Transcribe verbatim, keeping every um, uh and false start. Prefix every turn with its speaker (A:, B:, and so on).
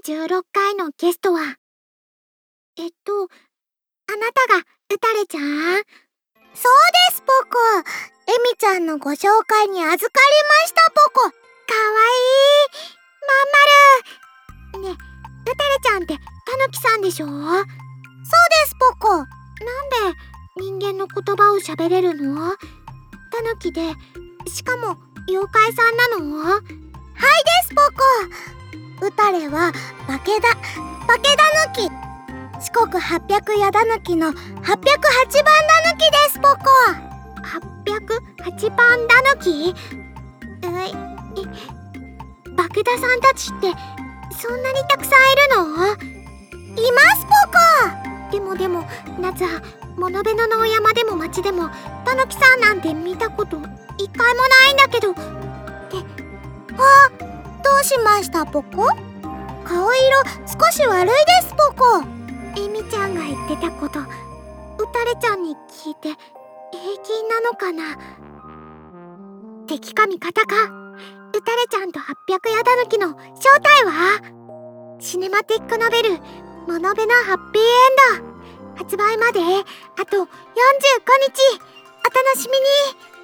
A: じゅうろっかいのゲストは、えっと、あなたがうたれちゃん？
B: そうです、ポコ。エミちゃんのご紹介に預かりました、ポコ。
A: かわいい。まんまる。ねえ、うたれちゃんってたぬきさんでしょ？そうで
B: す、ポコ。なん
A: で人間の言葉を喋れるの？たぬきで、しかも妖怪さんなの？
B: はいです、ポコ。うたれは化けだ化けだぬき。四国八百矢だぬきのはっぴゃくはちばんだぬきです、ポコ。
A: はっぴゃくはちばんだぬき？えいバケダさんたちってそんなにたくさんいるの？
B: います、ポコ。
A: でもでも夏は物部の野山でも町でもたぬきさんなんて見たこと一回もないんだけど。って
B: あ、どうしました、ポコ？顔色少し悪いです、ポコ。
A: エミちゃんが言ってたこと、うたれちゃんに聞いて平気なのかな？敵か味方か、うたれちゃんとはっぴゃく矢だぬきの正体は？シネマティックノベル「物部のハッピーエンド」発売まであとよんじゅうごにち、お楽しみに。